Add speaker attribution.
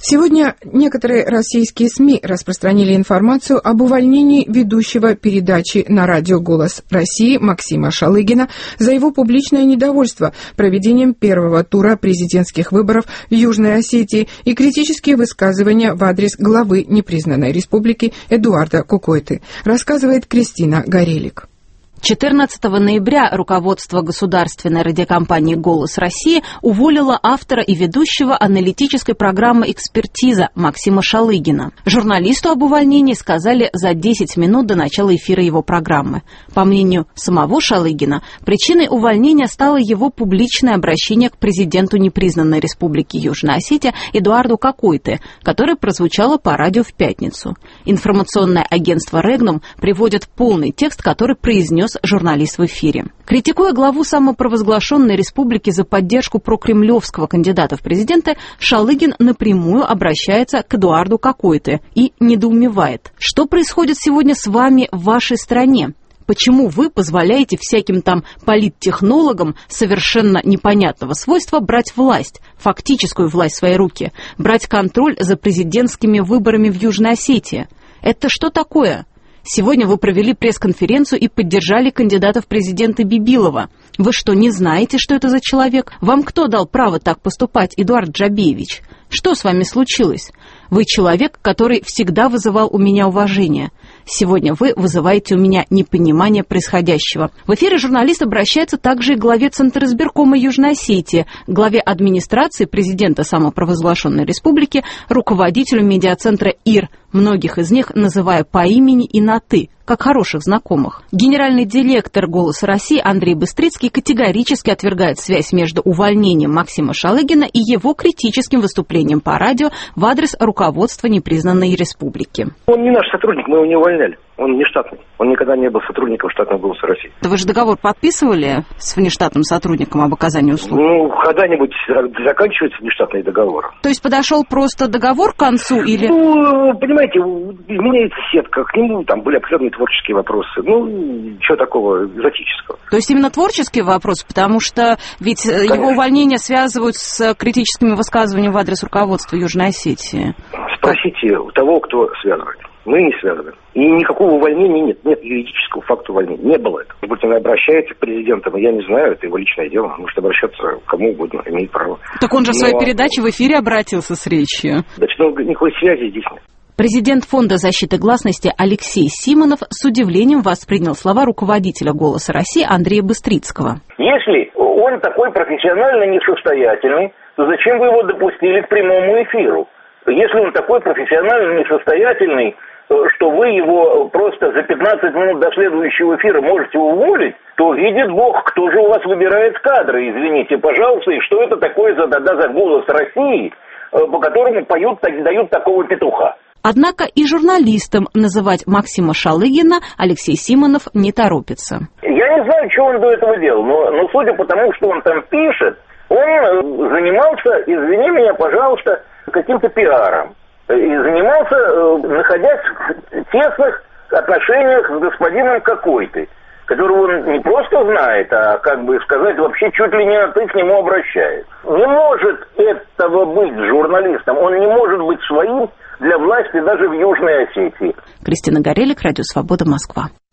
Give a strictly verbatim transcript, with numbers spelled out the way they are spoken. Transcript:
Speaker 1: Сегодня некоторые российские СМИ распространили информацию об увольнении ведущего передачи на радио «Голос России» Максима Шалыгина за его публичное недовольство проведением первого тура президентских выборов в Южной Осетии и критические высказывания в адрес главы непризнанной республики Эдуарда Кукойты, рассказывает Кристина Горелик.
Speaker 2: четырнадцатого ноября руководство государственной радиокомпании «Голос России» уволило автора и ведущего аналитической программы «Экспертиза» Максима Шалыгина. Журналисту об увольнении сказали за десять минут до начала эфира его программы. По мнению самого Шалыгина, причиной увольнения стало его публичное обращение к президенту непризнанной республики Южная Осетия Эдуарду Кукойте, которое прозвучало по радио в пятницу. Информационное агентство «Регнум» приводит полный текст, который произнес журналист в эфире. Критикуя главу самопровозглашенной республики за поддержку прокремлевского кандидата в президенты, Шалыгин напрямую обращается к Эдуарду Кукойте и недоумевает. Что происходит сегодня с вами в вашей стране? Почему вы позволяете всяким там политтехнологам совершенно непонятного свойства брать власть, фактическую власть в свои руки, брать контроль за президентскими выборами в Южной Осетии? Это что такое? Сегодня вы провели пресс-конференцию и поддержали кандидата в президенты Бибилова. Вы что, не знаете, что это за человек? Вам кто дал право так поступать, Эдуард Джабиевич? Что с вами случилось? Вы человек, который всегда вызывал у меня уважение. Сегодня вы вызываете у меня непонимание происходящего. В эфире журналист обращается также и к главе Центризбиркома Южной Осетии, главе администрации президента самопровозглашенной республики, руководителю медиацентра «Ир», многих из них называя по имени и на «ты», как хороших знакомых. Генеральный директор «Голоса России» Андрей Быстрицкий категорически отвергает связь между увольнением Максима Шалыгина и его критическим выступлением по радио в адрес руководства непризнанной республики.
Speaker 3: Он не наш сотрудник, мы его не увольняли. Он не штатный. Он никогда не был сотрудником штатного «Голоса России».
Speaker 2: Да вы же договор подписывали с внештатным сотрудником об оказании услуг?
Speaker 3: Ну, когда-нибудь заканчивается внештатный договор.
Speaker 2: То есть подошел просто договор к концу или...
Speaker 3: Ну, понимаете, меняется сетка, к нему там были определенные творческие вопросы. Ну, ничего такого экзотического.
Speaker 2: То есть именно творческие вопросы, потому что ведь Конечно. Его увольнение связывают с критическими высказываниями в адрес руководства Южной Осетии.
Speaker 3: Спросите у того, кто связывает. Мы не связаны. И никакого увольнения нет. Нет юридического факта увольнения. Не было этого. Может быть, он обращается к президенту, я не знаю, это его личное дело. Он может обращаться к кому угодно, имеет право.
Speaker 2: Так он же
Speaker 3: Но...
Speaker 2: в своей передаче в эфире обратился с речью.
Speaker 3: Значит, ну, никакой связи здесь нет.
Speaker 2: Президент Фонда защиты гласности Алексей Симонов с удивлением воспринял слова руководителя «Голоса России» Андрея Быстрицкого.
Speaker 4: Если он такой профессионально несостоятельный, то зачем вы его допустили к прямому эфиру? Если он такой профессионально несостоятельный, что вы его просто за пятнадцать минут до следующего эфира можете уволить, то видит Бог, кто же у вас выбирает кадры, извините, пожалуйста, и что это такое за, да, за «Голос России», по которому поют, дают такого петуха.
Speaker 2: Однако и журналистам называть Максима Шалыгина Алексей Симонов не торопится.
Speaker 4: Я не знаю, что он до этого делал, но, но судя по тому, что он там пишет, он занимался, извини меня, пожалуйста, каким-то пиаром. И занимался, находясь в тесных отношениях с господином Кукойтой, которого он не просто знает, а, как бы сказать, вообще чуть ли не на «ты» к нему обращается. Не может этого быть журналистом, он не может быть своим для власти даже в Южной Осетии.
Speaker 2: Кристина Горелик, Радио Свобода, Москва.